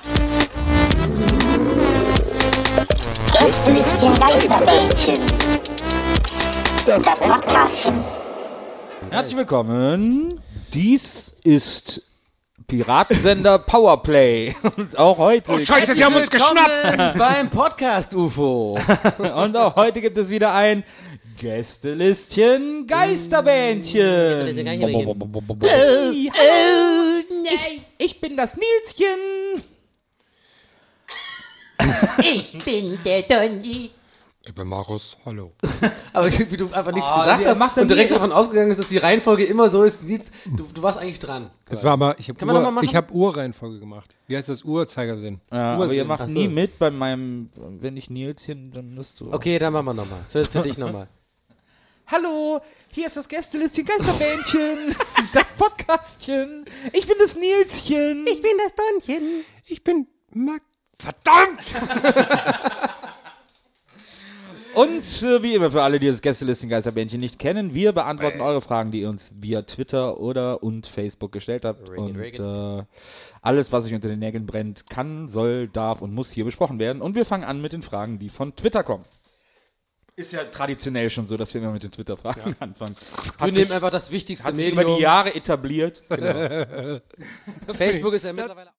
Gästelistchen Geisterbällchen. Das Podcastchen. Herzlich willkommen. Dies ist Piratensender Powerplay. Und auch heute. Oh Scheiße, sie haben uns geschnappt! Beim Podcast UFO. Und auch heute gibt es wieder ein Gästelistchen Geisterbändchen. Ich bin das Nilschen. Ich bin der Donny. Ich bin Markus, hallo. Aber wie du einfach nichts gesagt hast macht er und direkt nie. davon ausgegangen ist, dass die Reihenfolge immer so ist. Du warst eigentlich dran. Jetzt war aber, ich Kann man noch mal machen? habe Uhrreihenfolge gemacht. Wie heißt das? Uhrzeigersinn. Ja, aber ihr Uhrsinn. macht Ach so. nie mit bei meinem, wenn ich Nilschen, dann musst du. Okay, dann machen wir nochmal. Für dich nochmal. Hallo, hier ist das Gästelistchen Geisterbändchen. Das Podcastchen. Ich bin das Nilschen. Ich bin das Donnchen. Ich bin Verdammt! Und wie immer für alle, die das Gästelistchen Geisterbändchen nicht kennen, wir beantworten eure Fragen, die ihr uns via Twitter und Facebook gestellt habt. Alles, was euch unter den Nägeln brennt, kann, soll, darf und muss hier besprochen werden. Und wir fangen an mit den Fragen, die von Twitter kommen. Ist ja traditionell schon so, dass wir immer mit den Twitter-Fragen anfangen. Wir nehmen einfach das wichtigste Hat sich Medium. über die Jahre etabliert. Facebook ist ja mittlerweile...